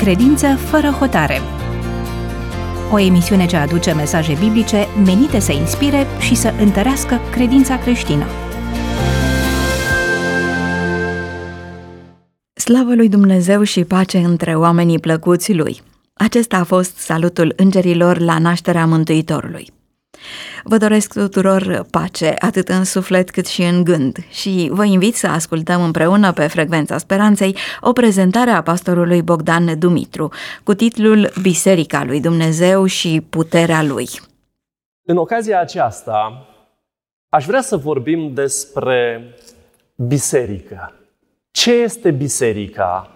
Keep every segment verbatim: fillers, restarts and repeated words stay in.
Credință fără hotare. O emisiune ce aduce mesaje biblice menite să inspire și să întărească credința creștină. Slavă lui Dumnezeu și pace între oamenii plăcuți lui. Acesta a fost salutul îngerilor la nașterea Mântuitorului. Vă doresc tuturor pace, atât în suflet cât și în gând, și vă invit să ascultăm împreună pe Frecvența Speranței o prezentare a pastorului Bogdan Dumitru cu titlul Biserica lui Dumnezeu și puterea lui. În ocazia aceasta aș vrea să vorbim despre biserică. Ce este biserica?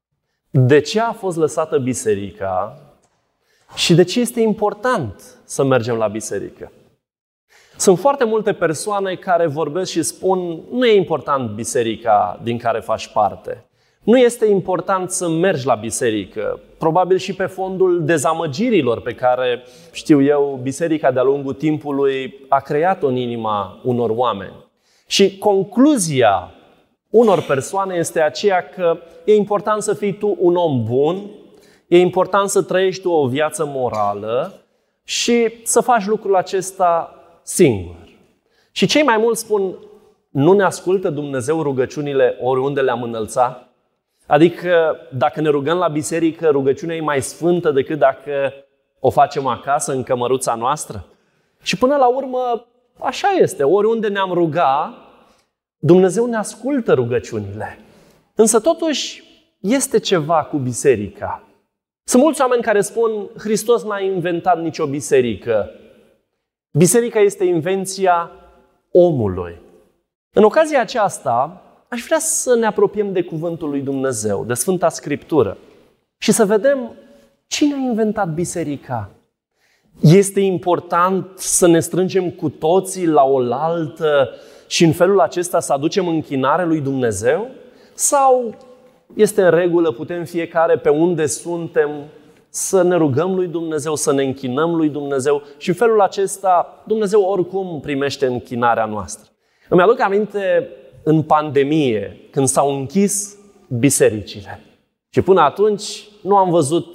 De ce a fost lăsată biserica? Și de ce este important să mergem la biserică? Sunt foarte multe persoane care vorbesc și spun: nu e important biserica din care faci parte. Nu este important să mergi la biserică. Probabil și pe fondul dezamăgirilor pe care, știu eu, biserica de-a lungul timpului a creat-o în inima unor oameni. Și concluzia unor persoane este aceea că e important să fii tu un om bun, e important să trăiești tu o viață morală și să faci lucrul acesta singur. Și cei mai mulți spun: nu ne ascultă Dumnezeu rugăciunile oriunde le-am înălțat? Adică dacă ne rugăm la biserică, rugăciunea e mai sfântă decât dacă o facem acasă, în cămăruța noastră? Și până la urmă, așa este. Oriunde ne-am rugat, Dumnezeu ne ascultă rugăciunile. Însă totuși este ceva cu biserica. Sunt mulți oameni care spun: Hristos n-a inventat nicio biserică. Biserica este invenția omului. În ocazia aceasta, aș vrea să ne apropiem de Cuvântul lui Dumnezeu, de Sfânta Scriptură, și să vedem cine a inventat biserica. Este important să ne strângem cu toții la oaltă și în felul acesta să aducem închinare lui Dumnezeu? Sau este în regulă, putem fiecare pe unde suntem să ne rugăm lui Dumnezeu, să ne închinăm lui Dumnezeu și în felul acesta Dumnezeu oricum primește închinarea noastră? Îmi aduc aminte în pandemie, când s-au închis bisericile. Și până atunci nu am văzut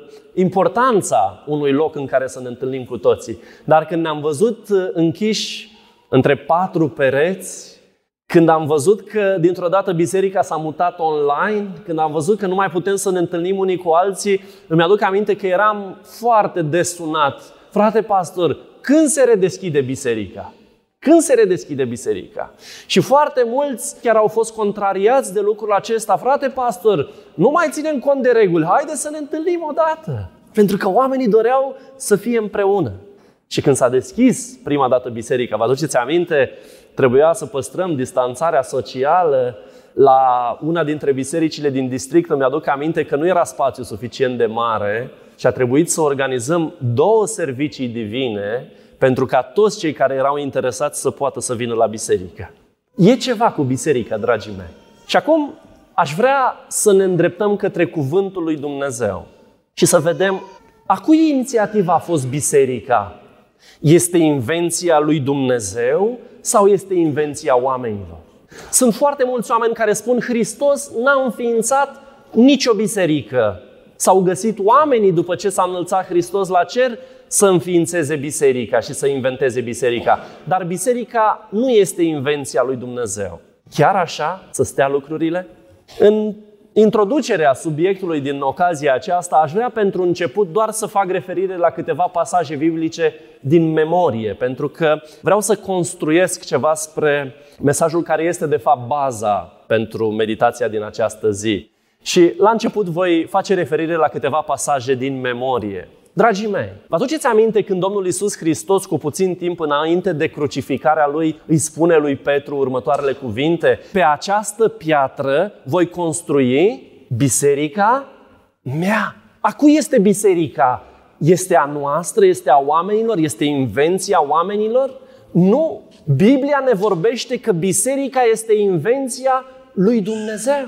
importanța unui loc în care să ne întâlnim cu toții. Dar când ne-am văzut închiși între patru pereți, când am văzut că dintr-o dată biserica s-a mutat online, când am văzut că nu mai putem să ne întâlnim unii cu alții, îmi aduc aminte că eram foarte des sunat: frate pastor, când se redeschide biserica? Când se redeschide biserica? Și foarte mulți chiar au fost contrariați de lucrul acesta: frate pastor, nu mai ținem cont de reguli, haide să ne întâlnim odată. Pentru că oamenii doreau să fie împreună. Și când s-a deschis prima dată biserica, vă aduceți aminte, trebuia să păstrăm distanțarea socială. La una dintre bisericile din district îmi aduc aminte că nu era spațiu suficient de mare și a trebuit să organizăm două servicii divine pentru ca toți cei care erau interesați să poată să vină la biserică. E ceva cu biserica, dragii mei. Și acum aș vrea să ne îndreptăm către Cuvântul lui Dumnezeu și să vedem a cui inițiativa a fost biserica. Este invenția lui Dumnezeu sau este invenția oamenilor? Sunt foarte mulți oameni care spun: Hristos n-a înființat nicio biserică. S-au găsit oamenii, după ce s-a înălțat Hristos la cer, să înființeze biserica și să inventeze biserica. Dar biserica nu este invenția lui Dumnezeu. Chiar așa să stea lucrurile? În introducerea subiectului din ocazia aceasta, aș vrea pentru început doar să fac referire la câteva pasaje biblice din memorie, pentru că vreau să construiesc ceva spre mesajul care este de fapt baza pentru meditația din această zi. Și la început voi face referire la câteva pasaje din memorie. Dragii mei, vă aduceți aminte când Domnul Iisus Hristos, cu puțin timp înainte de crucificarea Lui, îi spune lui Petru următoarele cuvinte: pe această piatră voi construi biserica mea. A cui este biserica? Este a noastră? Este a oamenilor? Este invenția oamenilor? Nu! Biblia ne vorbește că biserica este invenția lui Dumnezeu.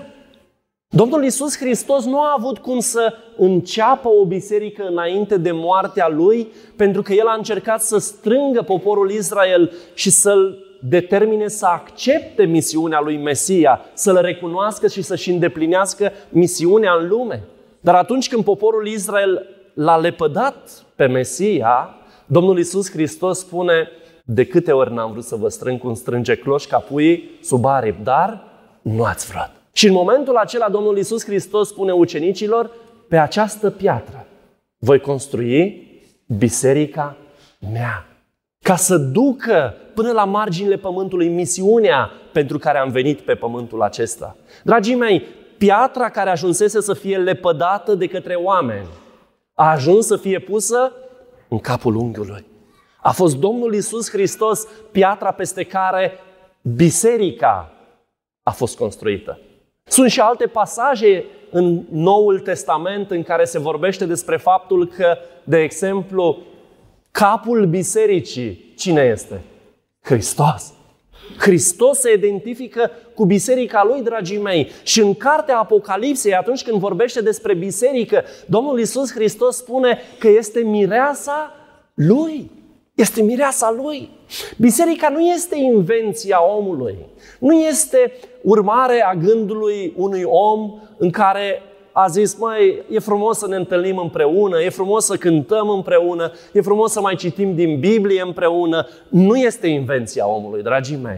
Domnul Iisus Hristos nu a avut cum să înceapă o biserică înainte de moartea Lui, pentru că El a încercat să strângă poporul Israel și să-l determine să accepte misiunea lui Mesia, să-l recunoască și să-și îndeplinească misiunea în lume. Dar atunci când poporul Israel l-a lepădat pe Mesia, Domnul Iisus Hristos spune: de câte ori n-am vrut să vă strâng cum strânge cloșca puii sub aripi, dar nu ați vrut. Și în momentul acela Domnul Iisus Hristos spune ucenicilor: pe această piatră voi construi biserica mea, ca să ducă până la marginile pământului misiunea pentru care am venit pe pământul acesta. Dragii mei, piatra care ajunsese să fie lepădată de către oameni a ajuns să fie pusă în capul unghiului. A fost Domnul Iisus Hristos piatra peste care biserica a fost construită. Sunt și alte pasaje în Noul Testament în care se vorbește despre faptul că, de exemplu, capul bisericii, cine este? Hristos. Hristos se identifică cu biserica lui, dragii mei. Și în cartea Apocalipsei, atunci când vorbește despre biserică, Domnul Iisus Hristos spune că este mireasa lui. Este mireasa lui. Biserica nu este invenția omului. Nu este urmare a gândului unui om în care a zis: măi, e frumos să ne întâlnim împreună, e frumos să cântăm împreună, e frumos să mai citim din Biblie împreună. Nu este invenția omului, dragii mei.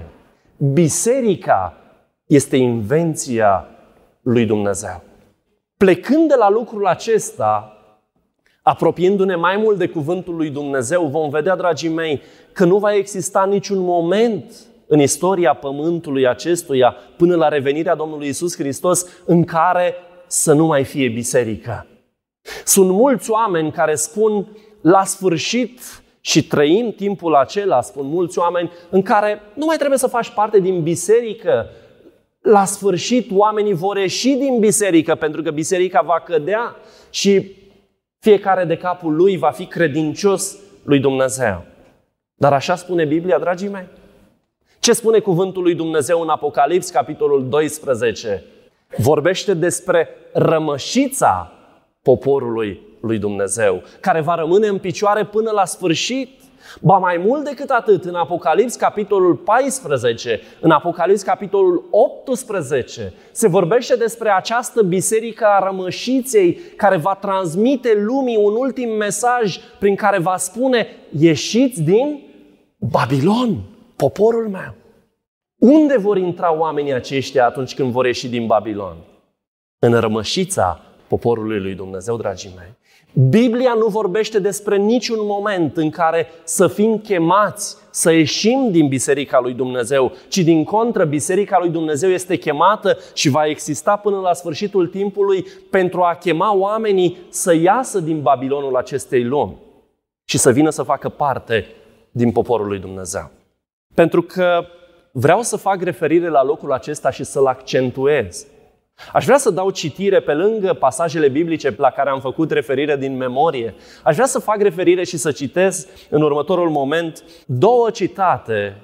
Biserica este invenția lui Dumnezeu. Plecând de la lucrul acesta, apropiindu-ne mai mult de cuvântul lui Dumnezeu, vom vedea, dragii mei, că nu va exista niciun moment în istoria pământului acestuia, până la revenirea Domnului Iisus Hristos, în care să nu mai fie biserică. Sunt mulți oameni care spun la sfârșit, și trăim timpul acela, spun mulți oameni, în care nu mai trebuie să faci parte din biserică. La sfârșit, oamenii vor ieși din biserică, pentru că biserica va cădea și fiecare de capul lui va fi credincios lui Dumnezeu. Dar așa spune Biblia, dragii mei? Ce spune cuvântul lui Dumnezeu în Apocalips, capitolul doisprezece? Vorbește despre rămășița poporului lui Dumnezeu, care va rămâne în picioare până la sfârșit. Ba mai mult decât atât, în Apocalips, capitolul paisprezece, în Apocalips, capitolul optsprezece, se vorbește despre această biserică a rămășiței care va transmite lumii un ultim mesaj prin care va spune: ieșiți din Babilon, poporul meu. Unde vor intra oamenii aceștia atunci când vor ieși din Babilon? În rămășița poporului lui Dumnezeu, dragii mei. Biblia nu vorbește despre niciun moment în care să fim chemați să ieșim din Biserica lui Dumnezeu, ci din contră, Biserica lui Dumnezeu este chemată și va exista până la sfârșitul timpului pentru a chema oamenii să iasă din Babilonul acestei lumi și să vină să facă parte din poporul lui Dumnezeu. Pentru că vreau să fac referire la locul acesta și să-l accentuez. Aș vrea să dau citire pe lângă pasajele biblice la care am făcut referire din memorie. Aș vrea să fac referire și să citez în următorul moment două citate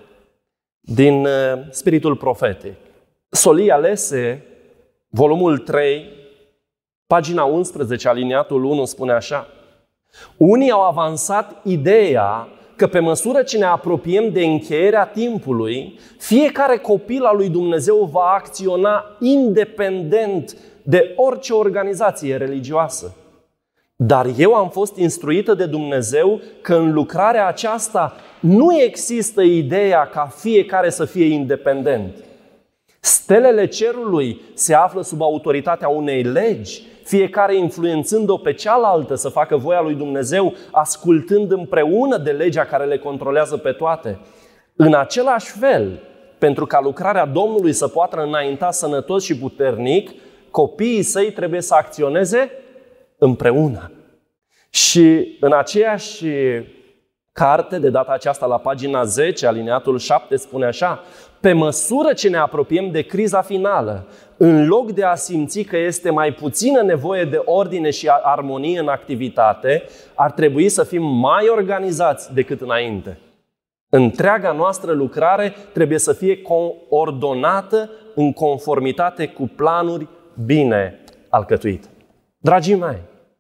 din Spiritul Profetic. Solii alese, volumul trei, pagina unsprezece, aliniatul unu, spune așa: unii au avansat ideea că pe măsură ce ne apropiem de încheierea timpului, fiecare copil al lui Dumnezeu va acționa independent de orice organizație religioasă. Dar eu am fost instruită de Dumnezeu că în lucrarea aceasta nu există ideea ca fiecare să fie independent. Stelele cerului se află sub autoritatea unei legi, fiecare influențând-o pe cealaltă să facă voia lui Dumnezeu, ascultând împreună de legea care le controlează pe toate. În același fel, pentru ca lucrarea Domnului să poată înainta sănătos și puternic, copiii săi trebuie să acționeze împreună. Și în aceeași carte, de data aceasta la pagina zece, alineatul șapte, spune așa: pe măsură ce ne apropiem de criza finală, în loc de a simți că este mai puțină nevoie de ordine și armonie în activitate, ar trebui să fim mai organizați decât înainte. Întreaga noastră lucrare trebuie să fie coordonată în conformitate cu planuri bine alcătuite. Dragii mei,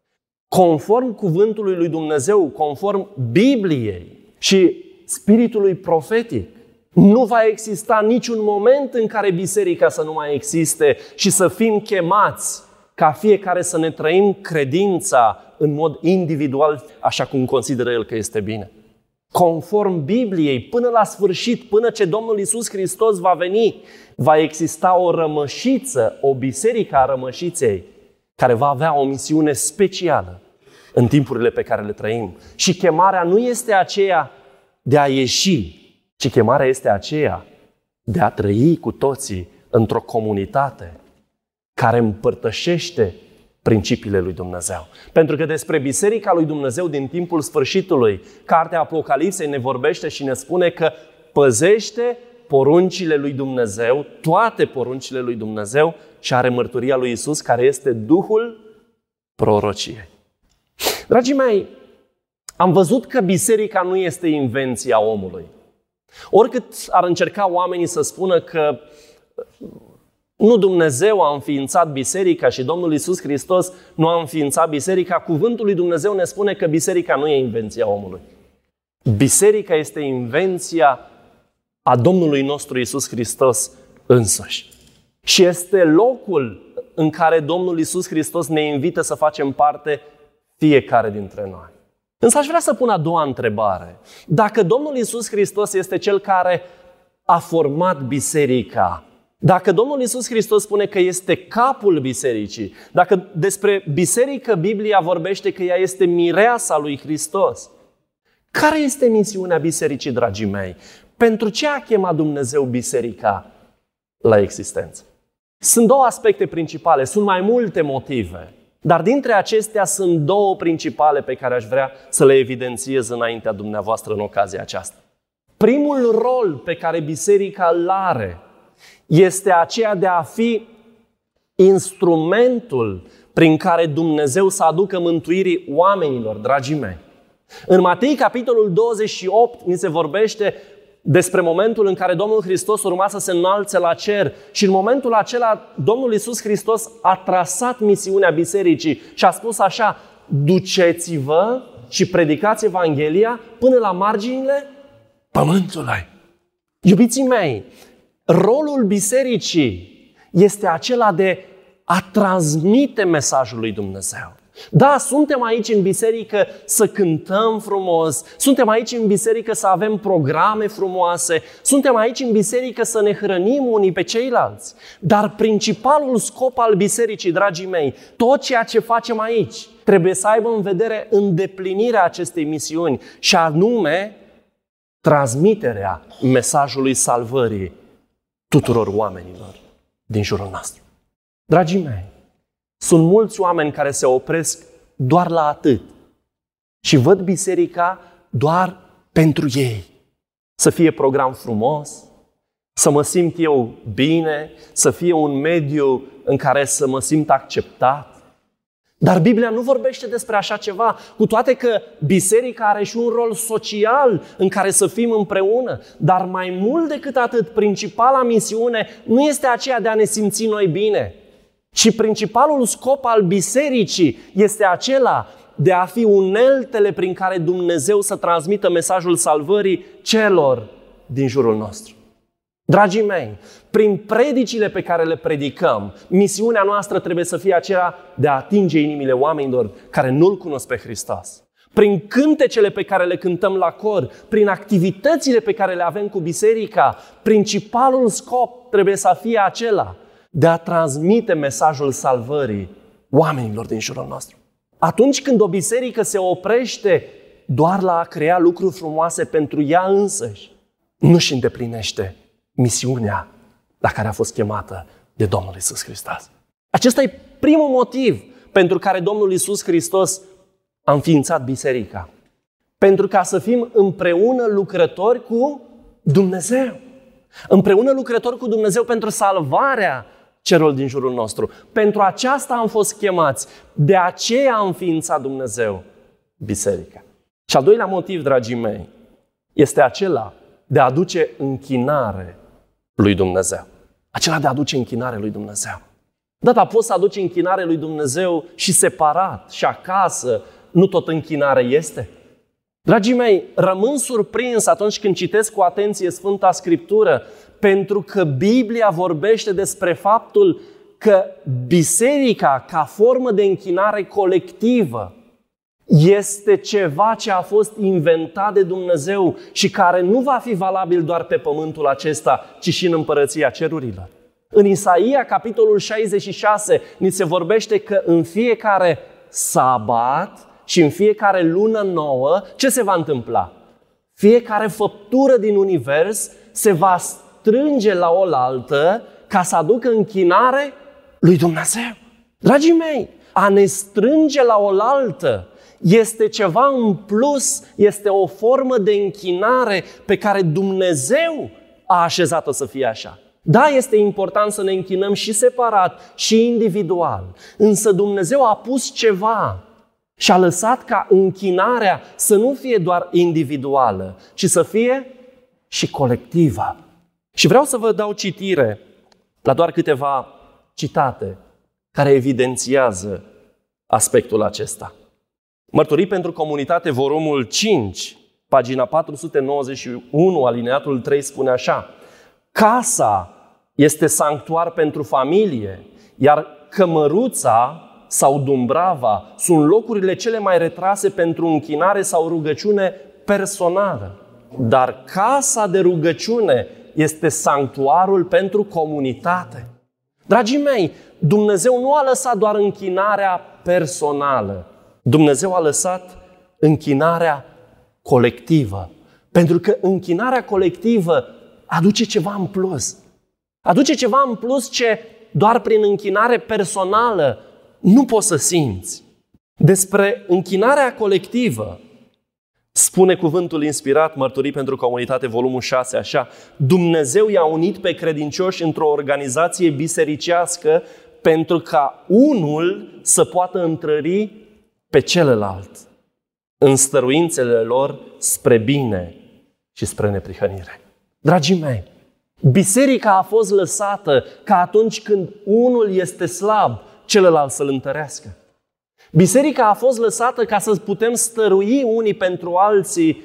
conform cuvântului lui Dumnezeu, conform Bibliei și spiritului profetic, nu va exista niciun moment în care biserica să nu mai existe și să fim chemați ca fiecare să ne trăim credința în mod individual, așa cum consideră El că este bine. Conform Bibliei, până la sfârșit, până ce Domnul Iisus Hristos va veni, va exista o rămășiță, o biserică a rămășiței, care va avea o misiune specială în timpurile pe care le trăim. Și chemarea nu este aceea de a ieși, ci chemarea este aceea de a trăi cu toții într-o comunitate care împărtășește principiile lui Dumnezeu. Pentru că despre Biserica lui Dumnezeu din timpul sfârșitului, Cartea Apocalipsei ne vorbește și ne spune că păzește poruncile lui Dumnezeu, toate poruncile lui Dumnezeu, și are mărturia lui Iisus, care este Duhul prorociei. Dragii mei, am văzut că biserica nu este invenția omului. Oricât ar încerca oamenii să spună că nu Dumnezeu a înființat biserica și Domnul Iisus Hristos nu a înființat biserica, cuvântul lui Dumnezeu ne spune că biserica nu e invenția omului. Biserica este invenția a Domnului nostru Iisus Hristos însuși. Și este locul în care Domnul Iisus Hristos ne invită să facem parte fiecare dintre noi. Însă aș vrea să pun a doua întrebare. Dacă Domnul Iisus Hristos este Cel care a format biserica, dacă Domnul Iisus Hristos spune că este capul bisericii, dacă despre biserică Biblia vorbește că ea este mireasa lui Hristos, care este misiunea bisericii, dragii mei? Pentru ce a chemat Dumnezeu biserica la existență? Sunt două aspecte principale, sunt mai multe motive, dar dintre acestea sunt două principale pe care aș vrea să le evidențiez înaintea dumneavoastră în ocazia aceasta. Primul rol pe care biserica îl are este aceea de a fi instrumentul prin care Dumnezeu să aducă mântuirii oamenilor, dragii mei. În Matei, capitolul douăzeci și opt, ni se vorbește despre momentul în care Domnul Hristos urma să se înalțe la cer și în momentul acela Domnul Iisus Hristos a trasat misiunea bisericii și a spus așa: duceți-vă și predicați Evanghelia până la marginile pământului. Iubiții mei, rolul bisericii este acela de a transmite mesajul lui Dumnezeu. Da, suntem aici în biserică să cântăm frumos, suntem aici în biserică să avem programe frumoase, suntem aici în biserică să ne hrănim unii pe ceilalți. Dar principalul scop al bisericii, dragii mei, tot ceea ce facem aici, trebuie să aibă în vedere îndeplinirea acestei misiuni și anume transmiterea mesajului salvării tuturor oamenilor din jurul nostru. Dragii mei, sunt mulți oameni care se opresc doar la atât și văd biserica doar pentru ei. Să fie program frumos, să mă simt eu bine, să fie un mediu în care să mă simt acceptat. Dar Biblia nu vorbește despre așa ceva, cu toate că biserica are și un rol social în care să fim împreună. Dar mai mult decât atât, principala misiune nu este aceea de a ne simți noi bine, ci principalul scop al bisericii este acela de a fi uneltele prin care Dumnezeu să transmită mesajul salvării celor din jurul nostru. Dragii mei, prin predicile pe care le predicăm, misiunea noastră trebuie să fie aceea de a atinge inimile oamenilor care nu-L cunosc pe Hristos. Prin cântecele pe care le cântăm la cor, prin activitățile pe care le avem cu biserica, principalul scop trebuie să fie acela de a transmite mesajul salvării oamenilor din jurul nostru. Atunci când o biserică se oprește doar la a crea lucruri frumoase pentru ea însăși, nu-și îndeplinește misiunea la care a fost chemată de Domnul Iisus Hristos. Acesta e primul motiv pentru care Domnul Iisus Hristos a înființat biserica. Pentru ca să fim împreună lucrători cu Dumnezeu. Împreună lucrători cu Dumnezeu pentru salvarea celor din jurul nostru. Pentru aceasta am fost chemați. De aceea a înființat Dumnezeu biserica. Și al doilea motiv, dragii mei, este acela de a aduce închinare lui Dumnezeu. Acela de a aduce închinare lui Dumnezeu. Da, dar poți să aduci închinare lui Dumnezeu și separat, și acasă. Nu tot închinare este? Dragii mei, rămân surprins atunci când citesc cu atenție Sfânta Scriptură, pentru că Biblia vorbește despre faptul că biserica, ca formă de închinare colectivă, este ceva ce a fost inventat de Dumnezeu și care nu va fi valabil doar pe pământul acesta, ci și în împărăția cerurilor. În Isaia, capitolul șaizeci și șase, ni se vorbește că în fiecare sabat și în fiecare lună nouă, ce se va întâmpla? Fiecare făptură din univers se va strânge la oaltă ca să aducă închinare lui Dumnezeu. Dragii mei, a ne strânge la oaltă este ceva în plus, este o formă de închinare pe care Dumnezeu a așezat-o să fie așa. Da, este important să ne închinăm și separat, și individual, însă Dumnezeu a pus ceva și a lăsat ca închinarea să nu fie doar individuală, ci să fie și colectivă. Și vreau să vă dau citire la doar câteva citate care evidențiază aspectul acesta. Mărturii pentru comunitate, volumul cinci, pagina patru sute nouăzeci și unu, alineatul trei, spune așa: casa este sanctuar pentru familie, iar cămăruța sau dumbrava sunt locurile cele mai retrase pentru închinare sau rugăciune personală. Dar casa de rugăciune este sanctuarul pentru comunitate. Dragii mei, Dumnezeu nu a lăsat doar închinarea personală. Dumnezeu a lăsat închinarea colectivă. Pentru că închinarea colectivă aduce ceva în plus. Aduce ceva în plus ce doar prin închinare personală nu poți să simți. Despre închinarea colectivă spune cuvântul inspirat, Mărturii pentru comunitate, volumul șase, așa: Dumnezeu i-a unit pe credincioși într-o organizație bisericească pentru ca unul să poată întrări pe celălalt în stăruințele lor spre bine și spre neprihănire. Dragii mei, biserica a fost lăsată ca atunci când unul este slab, celălalt să-l întărească. Biserica a fost lăsată ca să putem stărui unii pentru alții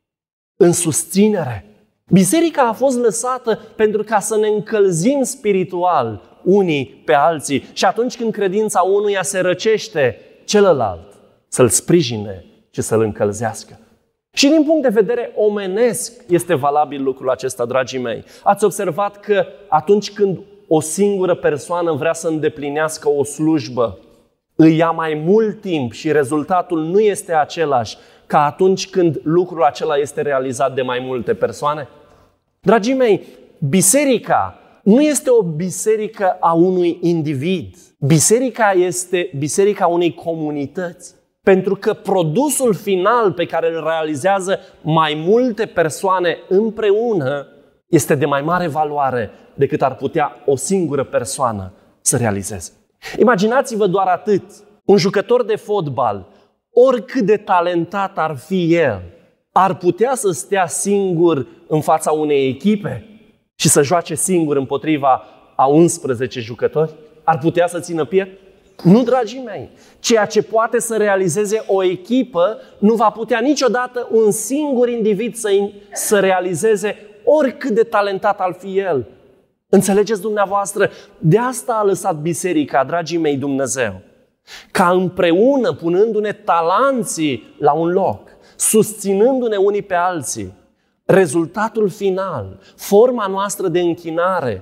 în susținere. Biserica a fost lăsată pentru ca să ne încălzim spiritual unii pe alții și atunci când credința unuia se răcește, celălalt să-l sprijine și să-l încălzească. Și din punct de vedere omenesc este valabil lucrul acesta, dragii mei. Ați observat că atunci când o singură persoană vrea să îndeplinească o slujbă, îi ia mai mult timp și rezultatul nu este același ca atunci când lucrul acela este realizat de mai multe persoane? Dragii mei, biserica nu este o biserică a unui individ. Biserica este biserica unei comunități. Pentru că produsul final pe care îl realizează mai multe persoane împreună este de mai mare valoare decât ar putea o singură persoană să realizeze. Imaginați-vă doar atât. Un jucător de fotbal, oricât de talentat ar fi el, ar putea să stea singur în fața unei echipe și să joace singur împotriva a unsprezece jucători? Ar putea să țină piept? Nu, dragii mei. Ceea ce poate să realizeze o echipă, nu va putea niciodată un singur individ să, să realizeze, oricât de talentat ar fi el. Înțelegeți dumneavoastră? De asta a lăsat biserica, dragii mei, Dumnezeu. Ca împreună, punându-ne talanții la un loc, susținându-ne unii pe alții, rezultatul final, forma noastră de închinare,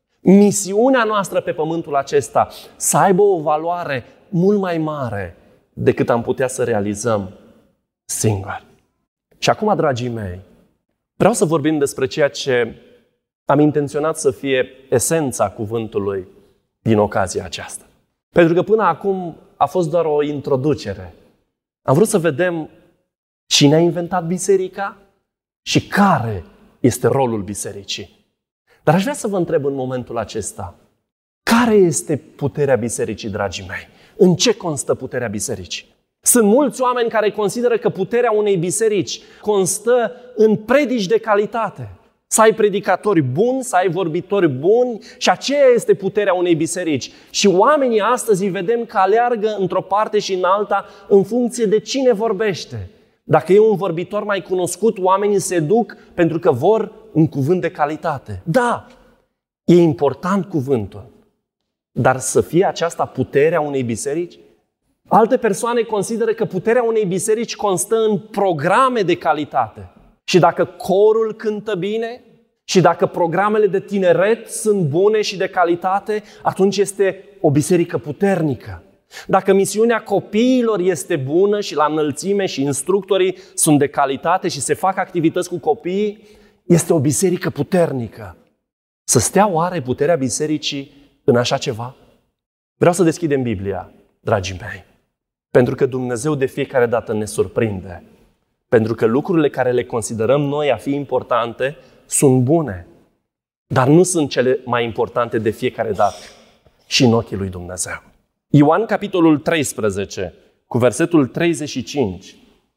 misiunea noastră pe pământul acesta să aibă o valoare mult mai mare decât am putea să realizăm singuri. Și acum, dragii mei, vreau să vorbim despre ceea ce am intenționat să fie esența cuvântului din ocazia aceasta. Pentru că până acum a fost doar o introducere. Am vrut să vedem cine a inventat biserica și care este rolul bisericii. Dar aș vrea să vă întreb în momentul acesta, care este puterea bisericii, dragii mei? În ce constă puterea bisericii? Sunt mulți oameni care consideră că puterea unei biserici constă în predici de calitate. Să ai predicatori buni, să ai vorbitori buni și aceea este puterea unei biserici. Și oamenii astăzi îi vedem că aleargă într-o parte și în alta în funcție de cine vorbește. Dacă e un vorbitor mai cunoscut, oamenii se duc pentru că vor un cuvânt de calitate. Da, e important cuvântul, Dar să fie aceasta puterea unei biserici? Alte persoane consideră că puterea unei biserici constă în programe de calitate. Și dacă corul cântă bine, și dacă programele de tineret sunt bune și de calitate, atunci este o biserică puternică. Dacă misiunea copiilor este bună și la înălțime și instructorii sunt de calitate și se fac activități cu copiii, este o biserică puternică. Să stea oare puterea bisericii în așa ceva? Vreau să deschidem Biblia, dragii mei, pentru că Dumnezeu de fiecare dată ne surprinde. Pentru că lucrurile care le considerăm noi a fi importante sunt bune, dar nu sunt cele mai importante de fiecare dată și în ochii lui Dumnezeu. Ioan, capitolul treisprezece, cu versetul treizeci și cinci,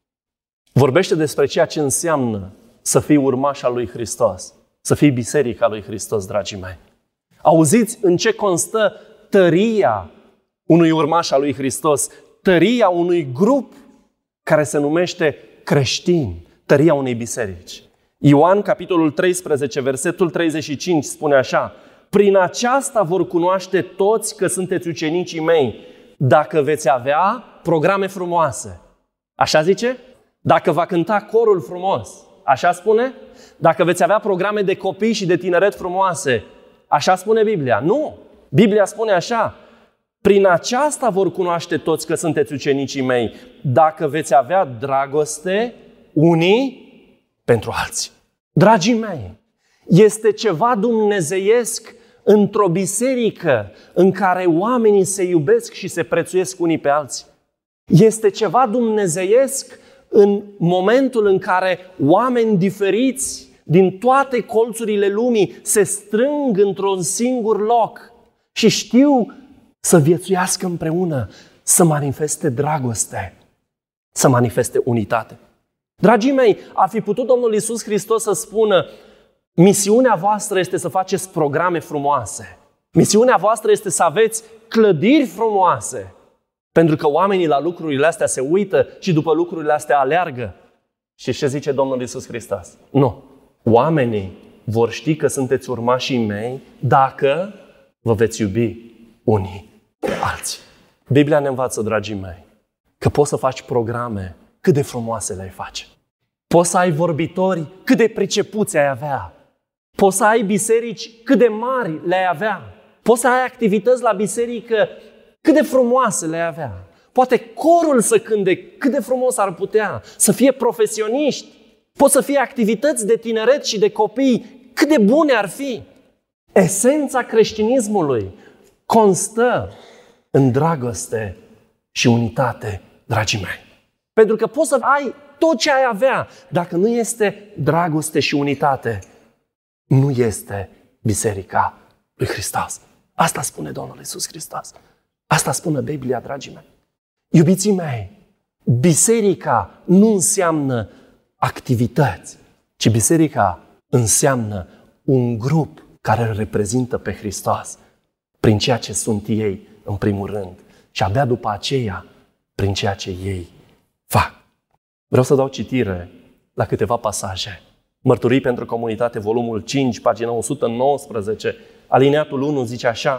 vorbește despre ceea ce înseamnă să fii urmaș al lui Hristos, să fii biserica lui Hristos, dragii mei. Auziți în ce constă tăria unui urmaș al lui Hristos, tăria unui grup care se numește creștini, tăria unei biserici. Ioan, capitolul treisprezece, versetul treizeci și cinci spune așa: prin aceasta vor cunoaște toți că sunteți ucenicii mei, dacă veți avea programe frumoase. Așa zice? Dacă va cânta corul frumos. Așa spune? Dacă veți avea programe de copii și de tineret frumoase. Așa spune Biblia? Nu! Biblia spune așa: prin aceasta vor cunoaște toți că sunteți ucenicii mei, dacă veți avea dragoste unii pentru alții. Dragii mei, este ceva dumnezeiesc într-o biserică în care oamenii se iubesc și se prețuiesc unii pe alții. Este ceva dumnezeiesc în momentul în care oameni diferiți din toate colțurile lumii se strâng într-un singur loc și știu să viețuiască împreună, să manifeste dragoste, să manifeste unitate. Dragii mei, a fi putut Domnul Iisus Hristos să spună: misiunea voastră este să faceți programe frumoase. Misiunea voastră este să aveți clădiri frumoase. Pentru că oamenii la lucrurile astea se uită și după lucrurile astea aleargă. Și ce zice Domnul Iisus Hristos? Nu. Oamenii vor ști că sunteți urmașii mei dacă vă veți iubi unii pe alții. Biblia ne învață, dragii mei, că poți să faci programe cât de frumoase le-ai face. Poți să ai vorbitori cât de pricepuți ai avea. Poți să ai biserici cât de mari le-ai avea. Poți să ai activități la biserică cât de frumoase le-ai avea. Poate corul să cânte cât de frumos ar putea, să fie profesioniști. Poți să fie activități de tineret și de copii cât de bune ar fi. Esența creștinismului constă în dragoste și unitate, dragii mei. Pentru că poți să ai tot ce ai avea, dacă nu este dragoste și unitate, nu este biserica lui Hristos. Asta spune Domnul Iisus Hristos. Asta spune Biblia, dragii mei. Iubiții mei, biserica nu înseamnă activități, ci biserica înseamnă un grup care îl reprezintă pe Hristos prin ceea ce sunt ei în primul rând și abia după aceea prin ceea ce ei fac. Vreau să dau citire la câteva pasaje. Mărturii pentru comunitate, volumul cinci, pagina o sută nouăsprezece, alineatul unu zice așa: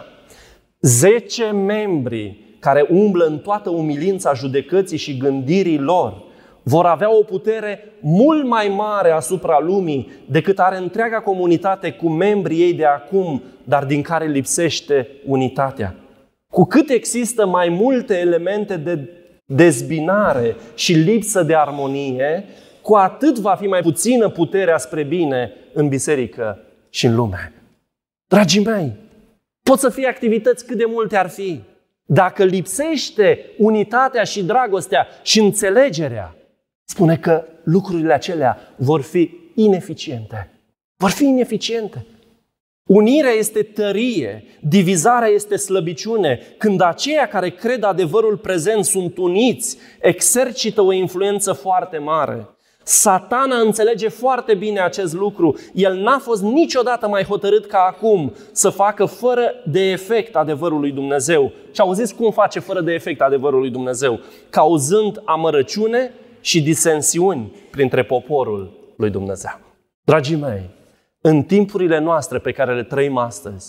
Zece membri care umblă în toată umilința judecății și gândirii lor vor avea o putere mult mai mare asupra lumii decât are întreaga comunitate cu membrii ei de acum, dar din care lipsește unitatea. Cu cât există mai multe elemente de dezbinare și lipsă de armonie, cu atât va fi mai puțină puterea spre bine în biserică și în lume. Dragii mei, pot să fie activități cât de multe ar fi. Dacă lipsește unitatea și dragostea și înțelegerea, spune că lucrurile acelea vor fi ineficiente. Vor fi ineficiente. Unirea este tărie, divizarea este slăbiciune. Când aceia care cred adevărul prezent sunt uniți, exercită o influență foarte mare. Satana înțelege foarte bine acest lucru. El n-a fost niciodată mai hotărât ca acum să facă fără de efect adevărul lui Dumnezeu. Și auziți cum face fără de efect adevărul lui Dumnezeu? Cauzând amărăciune și disensiuni printre poporul lui Dumnezeu. Dragii mei, în timpurile noastre pe care le trăim astăzi,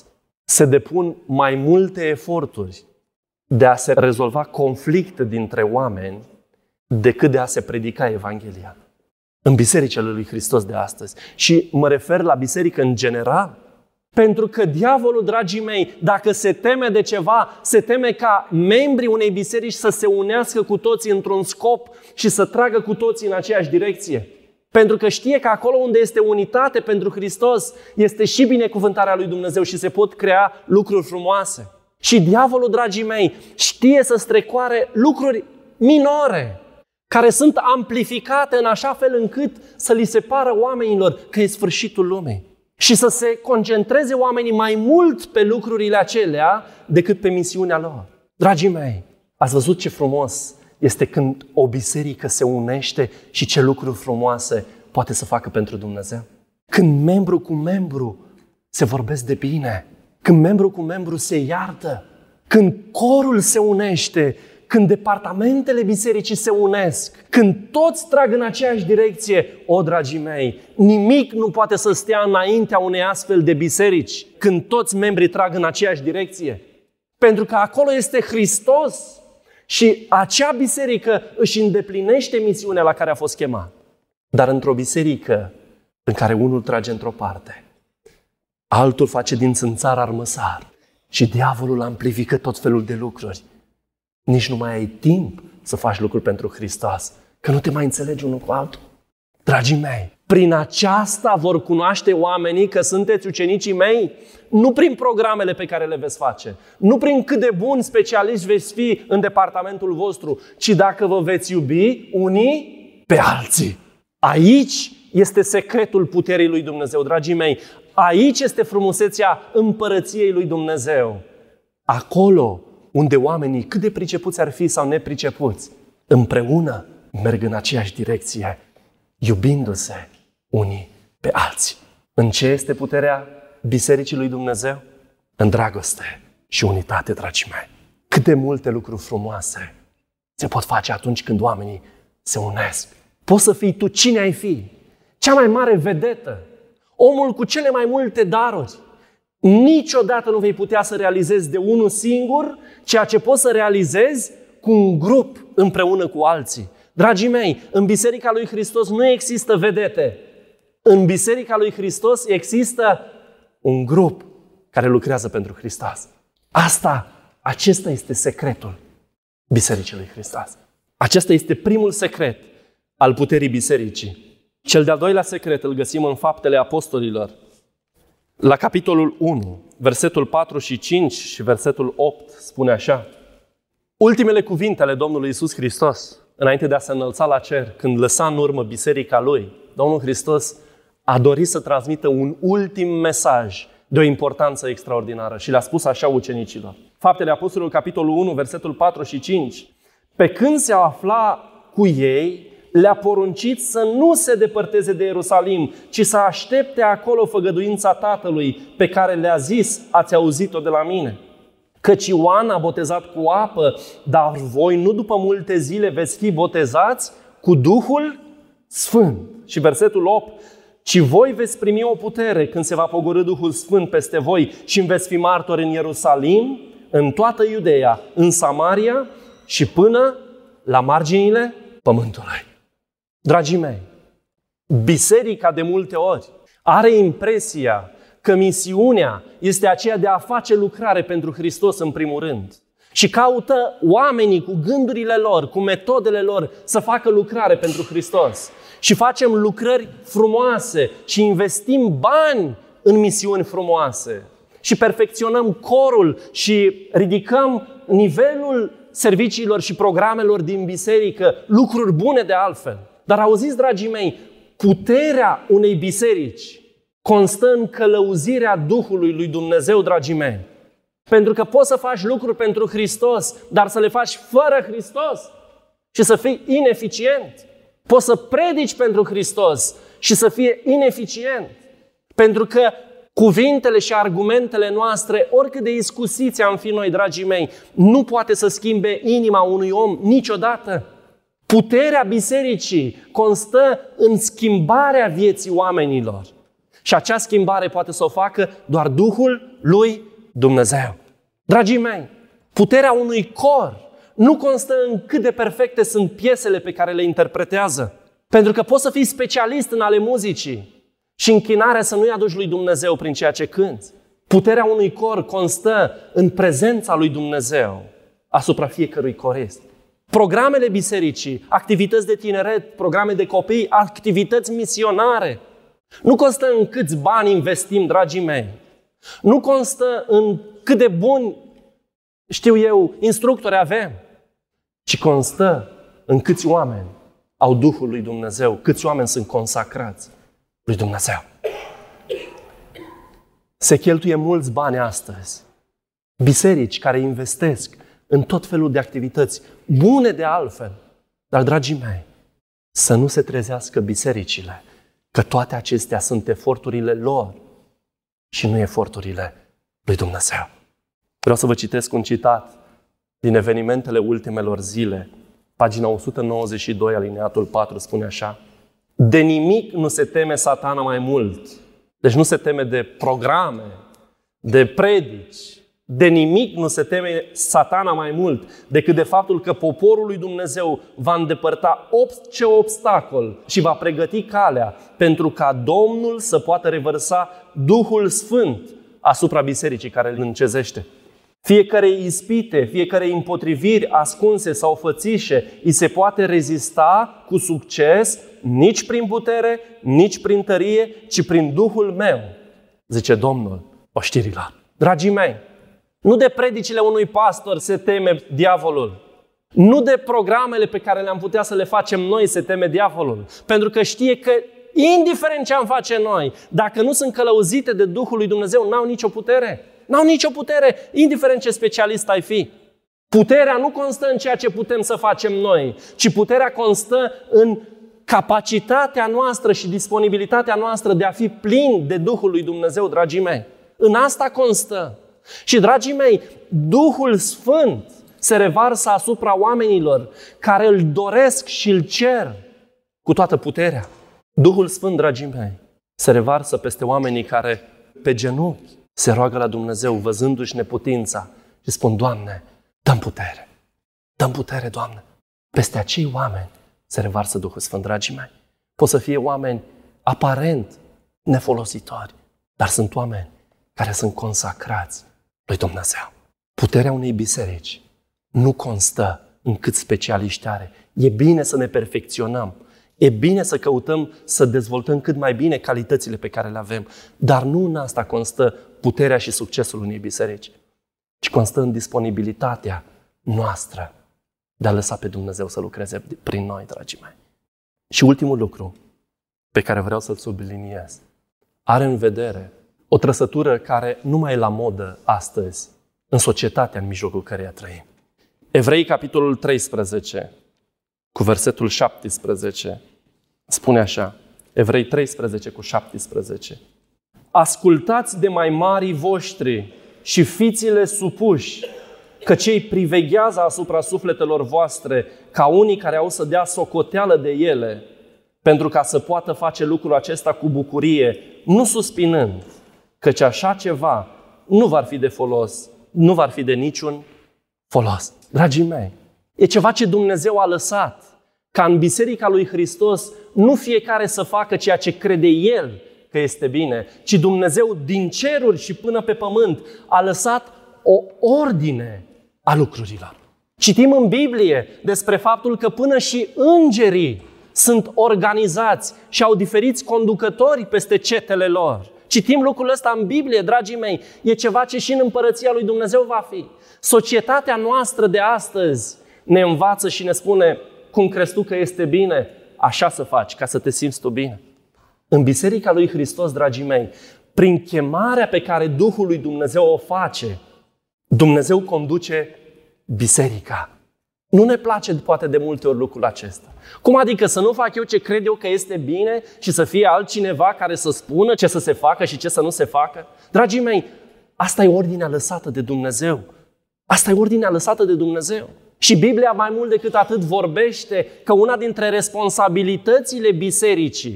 se depun mai multe eforturi de a se rezolva conflicte dintre oameni decât de a se predica Evanghelia. În bisericile lui Hristos de astăzi. Și mă refer la biserică în general. Pentru că diavolul, dragii mei, dacă se teme de ceva, se teme ca membrii unei biserici să se unească cu toții într-un scop și să tragă cu toții în aceeași direcție. Pentru că știe că acolo unde este unitate pentru Hristos, este și binecuvântarea lui Dumnezeu și se pot crea lucruri frumoase. Și diavolul, dragii mei, știe să strecoare lucruri minore, care sunt amplificate în așa fel încât să li se pară oamenilor că e sfârșitul lumii. Și să se concentreze oamenii mai mult pe lucrurile acelea decât pe misiunea lor. Dragii mei, ați văzut ce frumos este când o biserică se unește și ce lucruri frumoase poate să facă pentru Dumnezeu? Când membru cu membru se vorbesc de bine, când membru cu membru se iartă, când corul se unește, când departamentele bisericii se unesc, când toți trag în aceeași direcție, o, dragii mei, nimic nu poate să stea înaintea unei astfel de biserici, când toți membrii trag în aceeași direcție. Pentru că acolo este Hristos și acea biserică își îndeplinește misiunea la care a fost chemat. Dar într-o biserică în care unul trage într-o parte, altul face din țânțar armăsar și diavolul amplifică tot felul de lucruri, nici nu mai ai timp să faci lucruri pentru Hristos, că nu te mai înțelegi unul cu altul. Dragii mei, prin aceasta vor cunoaște oamenii că sunteți ucenicii mei, nu prin programele pe care le veți face, nu prin cât de buni specialiști veți fi în departamentul vostru, ci dacă vă veți iubi unii pe alții. Aici este secretul puterii lui Dumnezeu, dragii mei. Aici este frumusețea împărăției lui Dumnezeu. Acolo unde oamenii, cât de pricepuți ar fi sau nepricepuți, împreună merg în aceeași direcție, iubindu-se unii pe alții. În ce este puterea Bisericii lui Dumnezeu? În dragoste și unitate, dragii mei. Cât de multe lucruri frumoase se pot face atunci când oamenii se unesc. Poți să fii tu cine ai fi, cea mai mare vedetă, omul cu cele mai multe daruri. Niciodată nu vei putea să realizezi de unul singur ceea ce poți să realizezi cu un grup împreună cu alții. Dragii mei, în Biserica lui Hristos nu există vedete. În Biserica lui Hristos există un grup care lucrează pentru Hristos. Asta, acesta este secretul Bisericii lui Hristos. Acesta este primul secret al puterii bisericii. Cel de-al doilea secret îl găsim în Faptele Apostolilor. La capitolul unu, versetul patru și cinci și versetul opt spune așa: ultimele cuvinte ale Domnului Iisus Hristos, înainte de a se înălța la cer, când lăsa în urmă biserica Lui, Domnul Hristos a dorit să transmită un ultim mesaj de o importanță extraordinară și le-a spus așa ucenicilor. Faptele Apostolilor, capitolul unu, versetul patru și cinci. Pe când se afla cu ei, le-a poruncit să nu se depărteze de Ierusalim, ci să aștepte acolo făgăduința Tatălui, pe care le-a zis: ați auzit-o de la mine. Căci Ioan a botezat cu apă, dar voi nu după multe zile veți fi botezați cu Duhul Sfânt. Și versetul opt. Ci voi veți primi o putere când se va pogorî Duhul Sfânt peste voi și îmi veți fi martori în Ierusalim, în toată Iudeea, în Samaria și până la marginile pământului. Dragii mei, biserica de multe ori are impresia că misiunea este aceea de a face lucrare pentru Hristos în primul rând. Și caută oamenii cu gândurile lor, cu metodele lor să facă lucrare pentru Hristos. Și facem lucrări frumoase și investim bani în misiuni frumoase. Și perfecționăm corul și ridicăm nivelul serviciilor și programelor din biserică, lucruri bune de altfel. Dar auziți, dragii mei, puterea unei biserici constă în călăuzirea Duhului lui Dumnezeu, dragii mei. Pentru că poți să faci lucruri pentru Hristos, dar să le faci fără Hristos și să fii ineficient. Poți să predici pentru Hristos și să fie ineficient. Pentru că cuvintele și argumentele noastre, oricât de iscusiți am fi noi, dragii mei, nu poate să schimbe inima unui om niciodată. Puterea bisericii constă în schimbarea vieții oamenilor. Și acea schimbare poate să o facă doar Duhul lui Dumnezeu. Dragii mei, puterea unui cor nu constă în cât de perfecte sunt piesele pe care le interpretează. Pentru că poți să fii specialist în ale muzicii și închinarea să nu-i aduci lui Dumnezeu prin ceea ce cânți. Puterea unui cor constă în prezența lui Dumnezeu asupra fiecărui corist. Programele bisericii, activități de tineret, programe de copii, activități misionare, nu constă în câți bani investim, dragii mei. Nu constă în cât de buni, știu eu, instructori avem, ci constă în câți oameni au Duhul lui Dumnezeu, câți oameni sunt consacrați lui Dumnezeu. Se cheltuie mulți bani astăzi. Biserici care investesc în tot felul de activități, bune de altfel. Dar, dragii mei, să nu se trezească bisericile, că toate acestea sunt eforturile lor și nu eforturile lui Dumnezeu. Vreau să vă citesc un citat din evenimentele ultimelor zile. Pagina o sută nouăzeci și doi, alineatul patru, spune așa: de nimic nu se teme Satana mai mult. Deci nu se teme de programe, de predici. De nimic nu se teme Satana mai mult decât de faptul că poporul lui Dumnezeu va îndepărta orice obstacol și va pregăti calea pentru ca Domnul să poată revărsa Duhul Sfânt asupra bisericii care îl încezește. Fiecare ispite, fiecare împotriviri ascunse sau fățișe îi se poate rezista cu succes nici prin putere, nici prin tărie, ci prin Duhul meu, zice Domnul oștirilor. Dragii mei, nu de predicile unui pastor se teme diavolul. Nu de programele pe care le-am putea să le facem noi se teme diavolul. Pentru că știe că, indiferent ce am face noi, dacă nu sunt călăuzite de Duhul lui Dumnezeu, n-au nicio putere. N-au nicio putere, indiferent ce specialist ai fi. Puterea nu constă în ceea ce putem să facem noi, ci puterea constă în capacitatea noastră și disponibilitatea noastră de a fi plini de Duhul lui Dumnezeu, dragii mei. În asta constă. Și, dragii mei, Duhul Sfânt se revarsă asupra oamenilor care îl doresc și îl cer cu toată puterea. Duhul Sfânt, dragii mei, se revarsă peste oamenii care pe genunchi se roagă la Dumnezeu, văzându-și neputința și spun: Doamne, dă-mi putere. Dă-mi putere, Doamne. Peste acei oameni se revarsă Duhul Sfânt, dragii mei. Pot să fie oameni aparent nefolositori, dar sunt oameni care sunt consacrați lui Dumnezeu. Puterea unei biserici nu constă în cât specialiști are. E bine să ne perfecționăm. E bine să căutăm să dezvoltăm cât mai bine calitățile pe care le avem. Dar nu în asta constă puterea și succesul unei biserici, ci constă în disponibilitatea noastră de a lăsa pe Dumnezeu să lucreze prin noi, dragii mei. Și ultimul lucru pe care vreau să-l subliniez are în vedere o trăsătură care nu mai e la modă astăzi în societatea în mijlocul căreia trăim. Evrei, capitolul treisprezece, cu versetul șaptesprezece, spune așa, Evrei treisprezece cu șaptesprezece. Ascultați de mai marii voștri și fiți-le supuși, că cei priveghează asupra sufletelor voastre ca unii care au să dea socoteală de ele, pentru ca să poată face lucrul acesta cu bucurie, nu suspinând, căci așa ceva nu va fi de folos, nu va fi de niciun folos. Dragii mei, e ceva ce Dumnezeu a lăsat, ca în Biserica lui Hristos nu fiecare să facă ceea ce crede El că este bine, ci Dumnezeu din ceruri și până pe pământ a lăsat o ordine a lucrurilor. Citim în Biblie despre faptul că până și îngerii sunt organizați și au diferiți conducători peste cetele lor. Citim lucrul ăsta în Biblie, dragii mei, e ceva ce și în Împărăția lui Dumnezeu va fi. Societatea noastră de astăzi ne învață și ne spune: cum crezi tu că este bine, așa să faci, ca să te simți tu bine. În Biserica lui Hristos, dragii mei, prin chemarea pe care Duhul lui Dumnezeu o face, Dumnezeu conduce biserica. Nu ne place poate de multe ori lucrul acesta. Cum adică să nu fac eu ce cred eu că este bine și să fie altcineva care să spună ce să se facă și ce să nu se facă? Dragii mei, asta e ordinea lăsată de Dumnezeu. Asta e ordinea lăsată de Dumnezeu. Și Biblia mai mult decât atât vorbește că una dintre responsabilitățile bisericii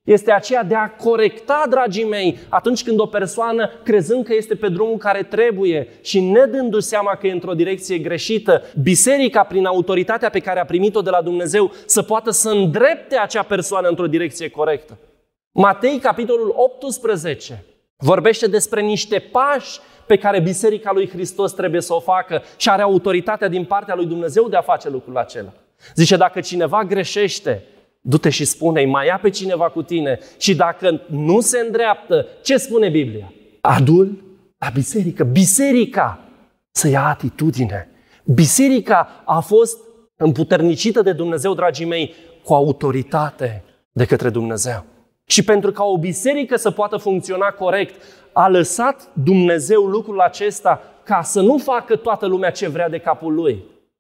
Este aceea de a corecta, dragii mei, atunci când o persoană, crezând că este pe drumul care trebuie și nedându-și seama că e într-o direcție greșită, biserica, prin autoritatea pe care a primit-o de la Dumnezeu, să poată să îndrepte acea persoană într-o direcție corectă. Matei, capitolul optsprezece, vorbește despre niște pași pe care Biserica lui Hristos trebuie să o facă și are autoritatea din partea lui Dumnezeu de a face lucrul acela. Zice, dacă cineva greșește, du-te și spune-i, mai ia pe cineva cu tine și dacă nu se îndreaptă, ce spune Biblia? Adu-l la biserică. Biserica să ia atitudine. Biserica a fost împuternicită de Dumnezeu, dragii mei, cu autoritate de către Dumnezeu. Și pentru ca o biserică să poată funcționa corect, a lăsat Dumnezeu lucrul acesta ca să nu facă toată lumea ce vrea de capul lui,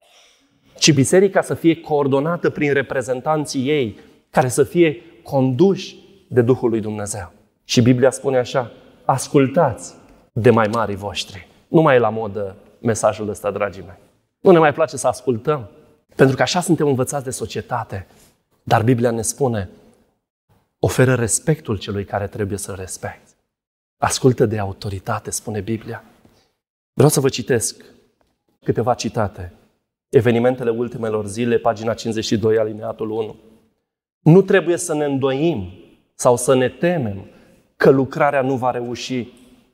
ci biserica să fie coordonată prin reprezentanții ei, care să fie conduși de Duhul lui Dumnezeu. Și Biblia spune așa, ascultați de mai marii voștri. Nu mai e la modă mesajul ăsta, dragii mei. Nu ne mai place să ascultăm, pentru că așa suntem învățați de societate. Dar Biblia ne spune, oferă respectul celui care trebuie să-l respecti. Ascultă de autoritate, spune Biblia. Vreau să vă citesc câteva citate. Evenimentele ultimelor zile, pagina cincizeci și doi, alineatul unu. Nu trebuie să ne îndoim sau să ne temem că lucrarea nu va reuși.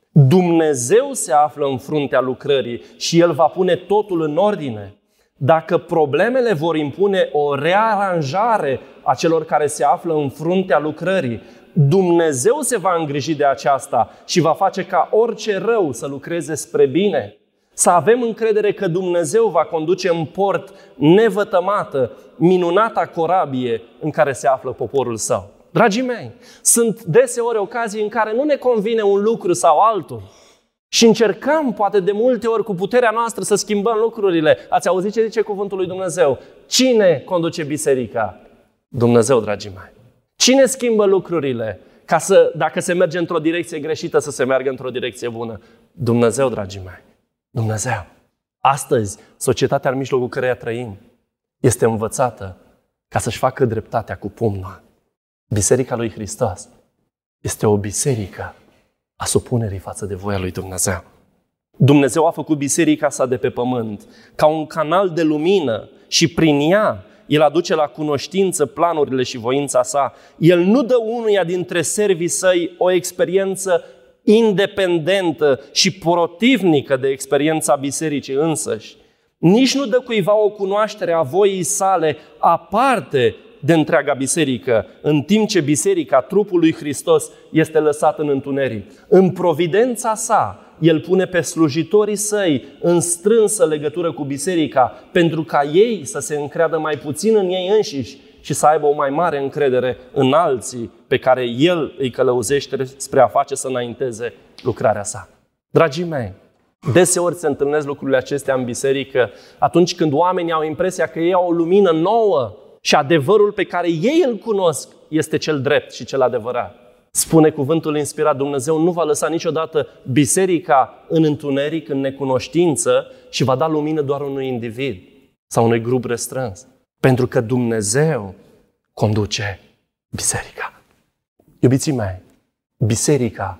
Dumnezeu se află în fruntea lucrării și El va pune totul în ordine. Dacă problemele vor impune o rearanjare a celor care se află în fruntea lucrării, Dumnezeu se va îngriji de aceasta și va face ca orice rău să lucreze spre bine. Să avem încredere că Dumnezeu va conduce în port nevătămată minunata corabie în care se află poporul Său. Dragii mei, sunt deseori ocazii în care nu ne convine un lucru sau altul și încercăm, poate de multe ori, cu puterea noastră să schimbăm lucrurile. Ați auzit ce zice cuvântul lui Dumnezeu? Cine conduce biserica? Dumnezeu, dragii mei. Cine schimbă lucrurile ca să, dacă se merge într-o direcție greșită, să se meargă într-o direcție bună? Dumnezeu, dragii mei. Dumnezeu. Astăzi, societatea în mijlocul căreia trăim este învățată ca să-și facă dreptatea cu pumnul. Biserica lui Hristos este o biserică a supunerii față de voia lui Dumnezeu. Dumnezeu a făcut biserica sa de pe pământ ca un canal de lumină și prin ea El aduce la cunoștință planurile și voința sa. El nu dă unuia dintre servii săi o experiență independentă și protivnică de experiența bisericii însăși. Nici nu dă cuiva o cunoaștere a voii sale aparte de întreaga biserică, în timp ce biserica, trupul lui Hristos, este lăsată în întuneric. În providența sa, El pune pe slujitorii săi în strânsă legătură cu biserica, pentru ca ei să se încreadă mai puțin în ei înșiși și să aibă o mai mare încredere în alții pe care El îi călăuzește spre a face să înainteze lucrarea sa. Dragii mei, deseori se întâlnesc lucrurile acestea în biserică atunci când oamenii au impresia că ei au o lumină nouă și adevărul pe care ei îl cunosc este cel drept și cel adevărat. Spune cuvântul inspirat, Dumnezeu nu va lăsa niciodată biserica în întuneric, în necunoștință și va da lumină doar unui individ sau unui grup restrâns. Pentru că Dumnezeu conduce biserica. Iubiții mei, biserica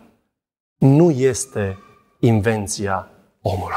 nu este invenția omului.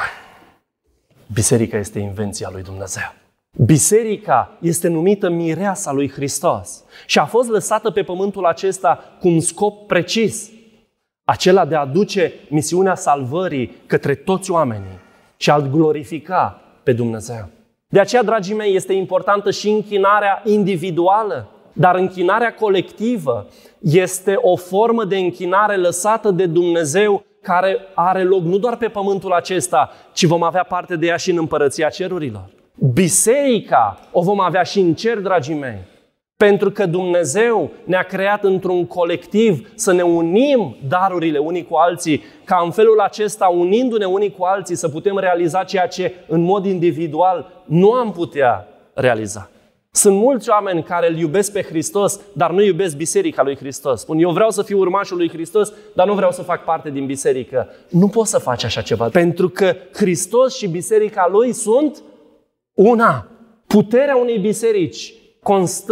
Biserica este invenția lui Dumnezeu. Biserica este numită mireasa lui Hristos și a fost lăsată pe pământul acesta cu un scop precis, acela de a duce misiunea salvării către toți oamenii și a-L glorifica pe Dumnezeu. De aceea, dragii mei, este importantă și închinarea individuală, dar închinarea colectivă este o formă de închinare lăsată de Dumnezeu care are loc nu doar pe pământul acesta, ci vom avea parte de ea și în împărăția cerurilor. Biserica o vom avea și în cer, dragii mei, pentru că Dumnezeu ne-a creat într-un colectiv să ne unim darurile unii cu alții, ca în felul acesta, unindu-ne unii cu alții, să putem realiza ceea ce în mod individual nu am putea realiza. Sunt mulți oameni care îl iubesc pe Hristos, dar nu iubesc biserica lui Hristos. Spun, eu vreau să fiu urmașul lui Hristos, dar nu vreau să fac parte din biserică. Nu poți să faci așa ceva, pentru că Hristos și biserica lui sunt una. Puterea unei biserici constă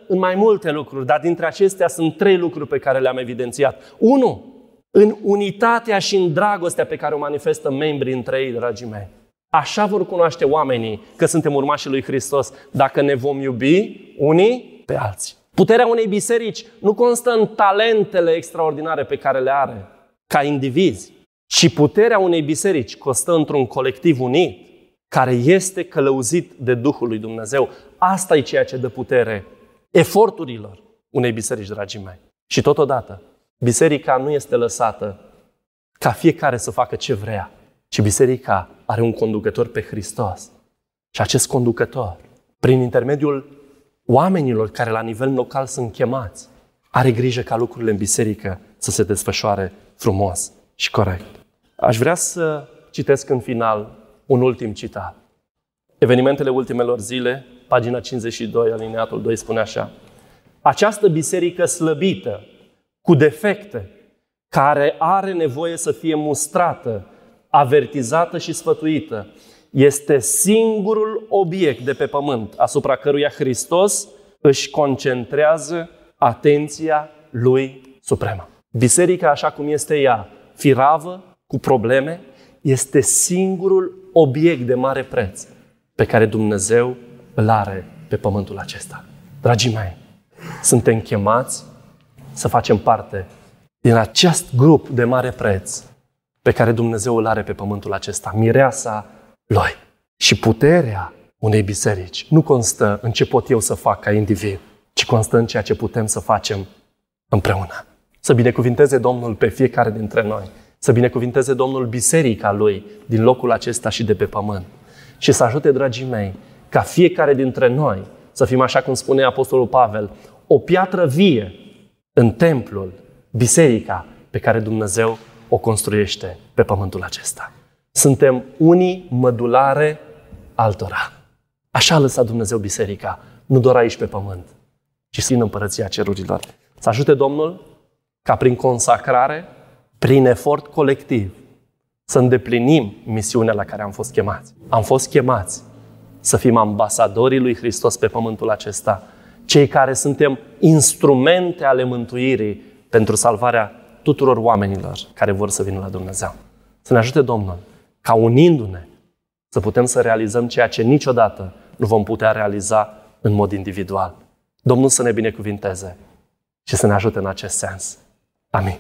în mai multe lucruri, dar dintre acestea sunt trei lucruri pe care le-am evidențiat. Unu, în unitatea și în dragostea pe care o manifestă membrii între ei, dragii mei. Așa vor cunoaște oamenii că suntem urmașii lui Hristos, dacă ne vom iubi unii pe alții. Puterea unei biserici nu constă în talentele extraordinare pe care le are ca indivizi, ci puterea unei biserici constă într-un colectiv unit, care este călăuzit de Duhul lui Dumnezeu. Asta e ceea ce dă putere eforturilor unei biserici, dragii mei. Și totodată, biserica nu este lăsată ca fiecare să facă ce vrea, ci biserica are un conducător pe Hristos. Și acest conducător, prin intermediul oamenilor care la nivel local sunt chemați, are grijă ca lucrurile în biserică să se desfășoare frumos și corect. Aș vrea să citesc în final un ultim citat. Evenimentele ultimelor zile, pagina cincizeci și doi, alineatul doi, spune așa: această biserică slăbită, cu defecte, care are nevoie să fie mustrată, avertizată și sfătuită, este singurul obiect de pe pământ asupra căruia Hristos își concentrează atenția lui supremă. Biserica, așa cum este ea, firavă, cu probleme, este singurul obiect de mare preț pe care Dumnezeu îl are pe pământul acesta. Dragii mei, suntem chemați să facem parte din acest grup de mare preț pe care Dumnezeu îl are pe pământul acesta, mireasa Lui. Și puterea unei biserici nu constă în ce pot eu să fac ca individ, ci constă în ceea ce putem să facem împreună. Să binecuvinteze Domnul pe fiecare dintre noi, să binecuvinteze Domnul biserica Lui din locul acesta și de pe pământ. Și să ajute, dragii mei, ca fiecare dintre noi să fim, așa cum spune Apostolul Pavel, o piatră vie în templul, biserica pe care Dumnezeu o construiește pe pământul acesta. Suntem unii mădulare altora. Așa a lăsat Dumnezeu biserica, nu doar aici pe pământ, ci și în împărăția cerurilor. Să ajute Domnul ca prin consacrare, prin efort colectiv, să îndeplinim misiunea la care am fost chemați. Am fost chemați să fim ambasadorii lui Hristos pe pământul acesta, cei care suntem instrumente ale mântuirii pentru salvarea tuturor oamenilor care vor să vină la Dumnezeu. Să ne ajute Domnul ca unindu-ne să putem să realizăm ceea ce niciodată nu vom putea realiza în mod individual. Domnul să ne binecuvinteze și să ne ajute în acest sens. Amin.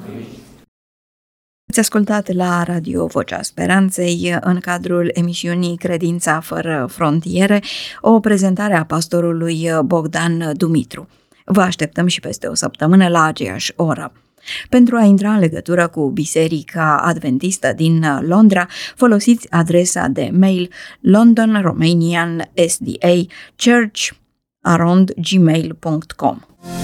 Ați ascultat la Radio Vocea Speranței, în cadrul emisiunii Credința fără frontiere, o prezentare a pastorului Bogdan Dumitru. Vă așteptăm și peste o săptămână la aceeași oră. Pentru a intra în legătură cu Biserica Adventistă din Londra, folosiți adresa de mail london romanian s d a church arond gmail punct com.